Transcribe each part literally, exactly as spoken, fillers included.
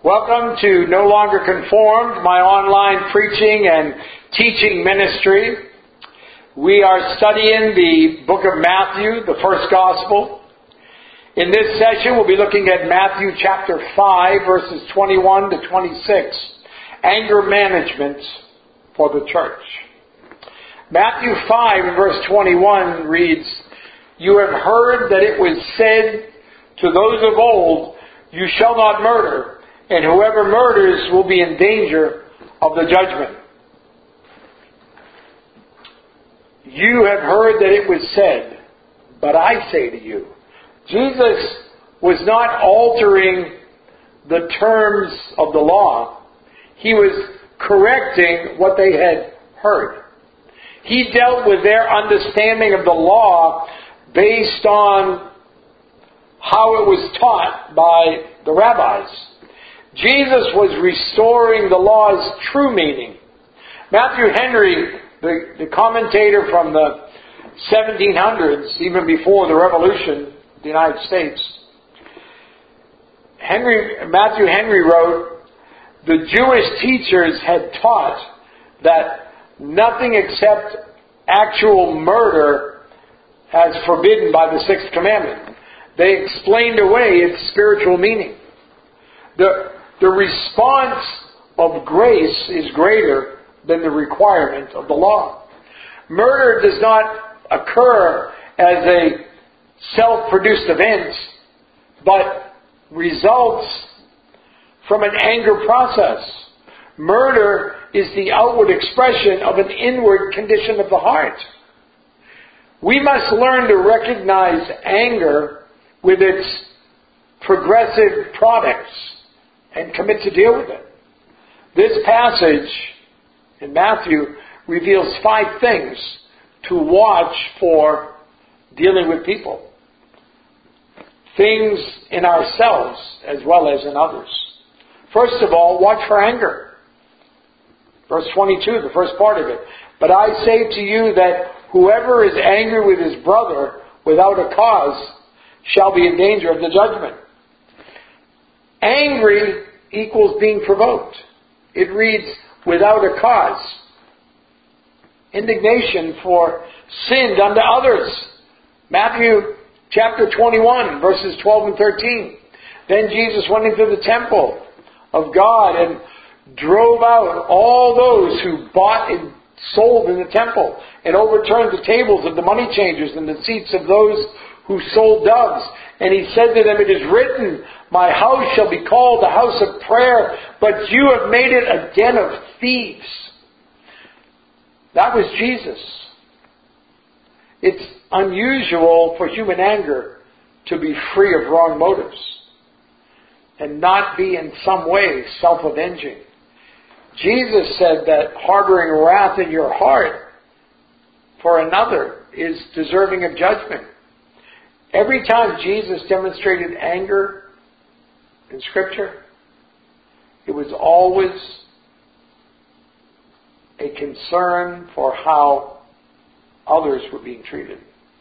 Welcome to No Longer Conformed, my online preaching and teaching ministry. We are studying the book of Matthew, the first gospel. In this session, we'll be looking at Matthew chapter five, verses twenty-one to twenty-six. Anger management for the church. Matthew five, verse twenty-one reads, "You have heard that it was said to those of old, 'You shall not murder,' and whoever murders will be in danger of the judgment. You have heard that it was said, but I say to you." Jesus was not altering the terms of the law. He was correcting what they had heard. He dealt with their understanding of the law based on how it was taught by the rabbis. Jesus was restoring the law's true meaning. Matthew Henry, the, the commentator from the seventeen hundreds, even before the Revolution of the United States, Henry, Matthew Henry wrote, "The Jewish teachers had taught that nothing except actual murder as forbidden by the Sixth Commandment. They explained away its spiritual meaning. The The response of grace is greater than the requirement of the law. Murder does not occur as a self-produced event, but results from an anger process. Murder is the outward expression of an inward condition of the heart. We must learn to recognize anger with its progressive products and commit to deal with it. This passage in Matthew reveals five things to watch for dealing with people. Things in ourselves as well as in others. First of all, watch for anger. Verse twenty-two, the first part of it. "But I say to you that whoever is angry with his brother without a cause shall be in danger of the judgment." Angry equals being provoked. It reads, "without a cause." Indignation for sin done to others. Matthew chapter twenty-one, verses twelve and thirteen. "Then Jesus went into the temple of God and drove out all those who bought and sold in the temple, and overturned the tables of the money changers and the seats of those who sold doves. And he said to them, 'It is written, my house shall be called the house of prayer, but you have made it a den of thieves.'" That was Jesus. It's unusual for human anger to be free of wrong motives and not be in some way self-avenging. Jesus said that harboring wrath in your heart for another is deserving of judgment. Every time Jesus demonstrated anger in Scripture, it was always a concern for how others were being treated.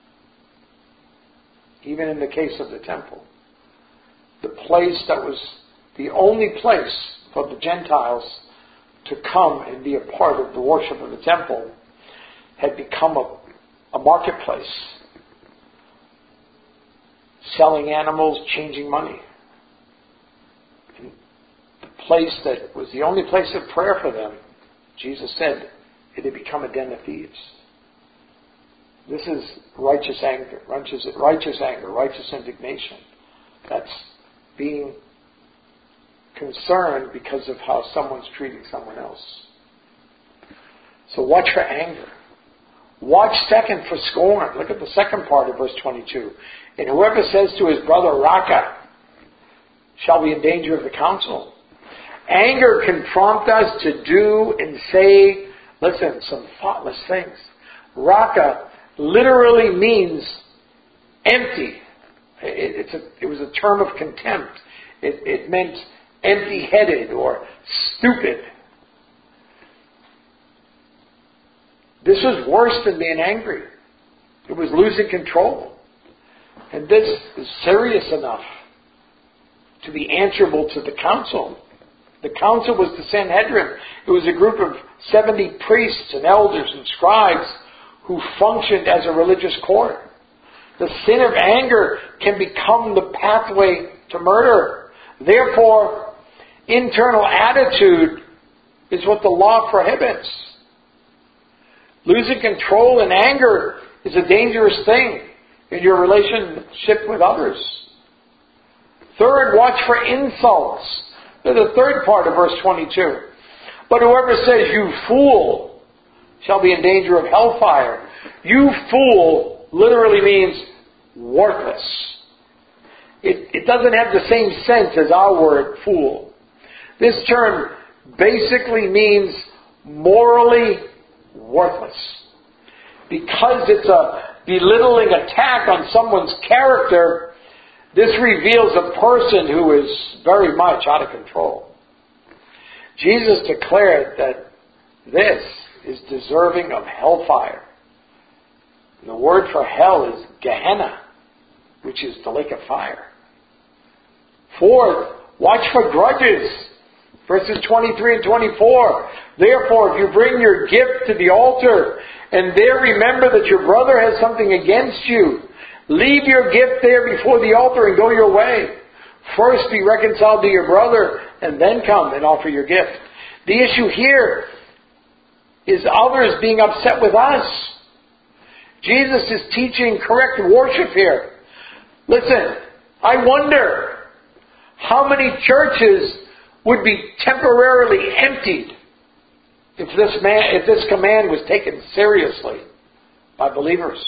Even in the case of the temple, the place that was the only place for the Gentiles to come and be a part of the worship of the temple had become a, a marketplace. Selling animals, changing money. And the place that was the only place of prayer for them, Jesus said, it had become a den of thieves. This is righteous anger, righteous, righteous anger, righteous indignation. That's being concerned because of how someone's treating someone else. So watch for anger. Watch second for scorn. Look at the second part of verse twenty-two. "And whoever says to his brother, 'Raka,' shall be in danger of the council." Anger can prompt us to do and say, listen, some thoughtless things. Raka literally means empty. It, it's a, it was a term of contempt. It, it meant empty-headed or stupid. This was worse than being angry. It was losing control. And this is serious enough to be answerable to the council. The council was the Sanhedrin. It was a group of seventy priests and elders and scribes who functioned as a religious court. The sin of anger can become the pathway to murder. Therefore, internal attitude is what the law prohibits. Losing control in anger is a dangerous thing in your relationship with others. Third, watch for insults. The third part of verse twenty-two. But whoever says, "You fool," shall be in danger of hellfire. You fool literally means worthless. It, it doesn't have the same sense as our word, fool. This term basically means morally worthless. Because it's a belittling attack on someone's character, this reveals a person who is very much out of control. Jesus declared that this is deserving of hellfire. The word for hell is Gehenna, which is the lake of fire. Fourth, watch for grudges. Verses twenty-three and twenty-four. Therefore, if you bring your gift to the altar, and there remember that your brother has something against you, leave your gift there before the altar and go your way. First be reconciled to your brother, and then come and offer your gift. The issue here is others being upset with us. Jesus is teaching correct worship here. Listen, I wonder how many churches would be temporarily emptied if this man, if this command was taken seriously by believers.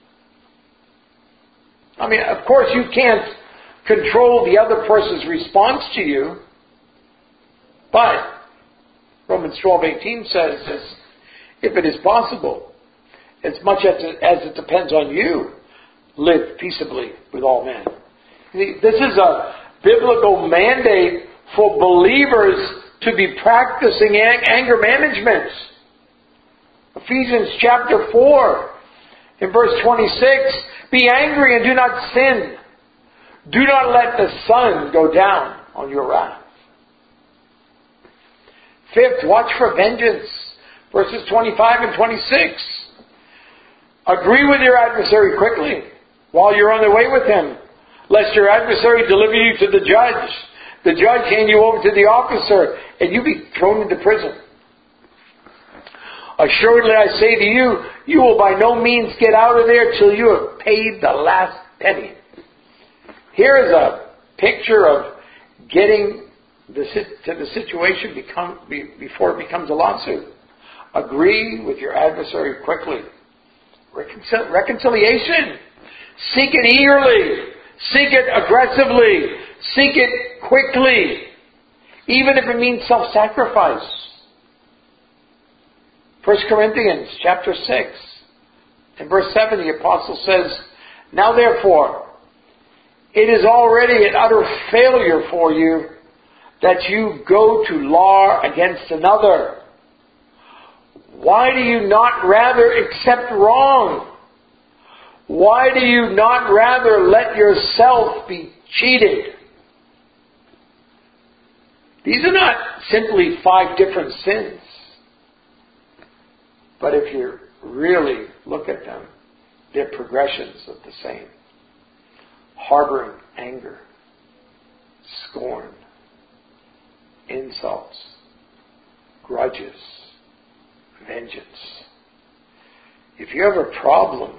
I mean, of course, you can't control the other person's response to you, but Romans twelve eighteen says, if it is possible, as much as it, as it depends on you, live peaceably with all men. This is a biblical mandate for believers to be practicing anger management. Ephesians chapter four, in verse twenty-six, be angry and do not sin. Do not let the sun go down on your wrath. Fifth, watch for vengeance. Verses twenty-five and twenty-six. Agree with your adversary quickly while you're on the way with him, lest your adversary deliver you to the judge. The judge hand you over to the officer, and you be thrown into prison. Assuredly, I say to you, you will by no means get out of there till you have paid the last penny. Here is a picture of getting the, to the situation become, before it becomes a lawsuit. Agree with your adversary quickly. Reconcil- reconciliation. Seek it eagerly. Seek it aggressively. Seek it quickly. Even if it means self-sacrifice. First Corinthians chapter six. In verse seven, the apostle says, now therefore, it is already an utter failure for you that you go to law against another. Why do you not rather accept wrong? Why do you not rather let yourself be cheated? These are not simply five different sins. But if you really look at them, they're progressions of the same. Harboring anger, scorn, insults, grudges, vengeance. If you have a problem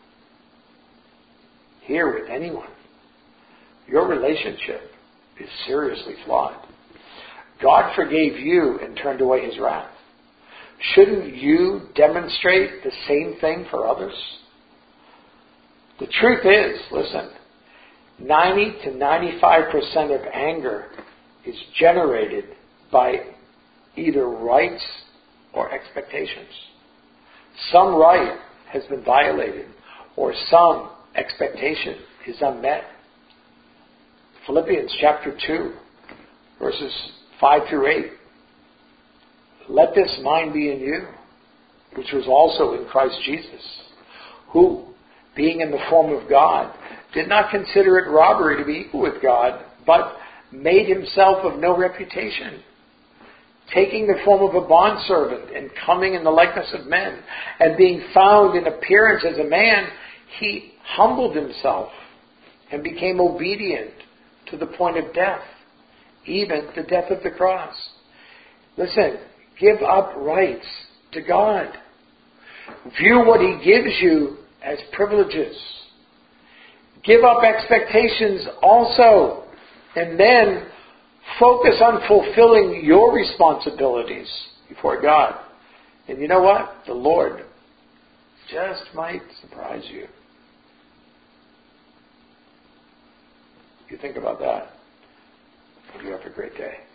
here with anyone, your relationship is seriously flawed. God forgave you and turned away his wrath. Shouldn't you demonstrate the same thing for others? The truth is, listen, ninety to ninety-five percent of anger is generated by either rights or expectations. Some right has been violated or some expectation is unmet. Philippians chapter two, verses five through eight. Let this mind be in you, which was also in Christ Jesus, who, being in the form of God, did not consider it robbery to be equal with God, but made himself of no reputation, taking the form of a bondservant and coming in the likeness of men, and being found in appearance as a man, he humbled himself and became obedient to the point of death, even the death of the cross. Listen, give up rights to God. View what He gives you as privileges. Give up expectations also, and then focus on fulfilling your responsibilities before God. And you know what? The Lord just might surprise you. You think about that. You have a great day.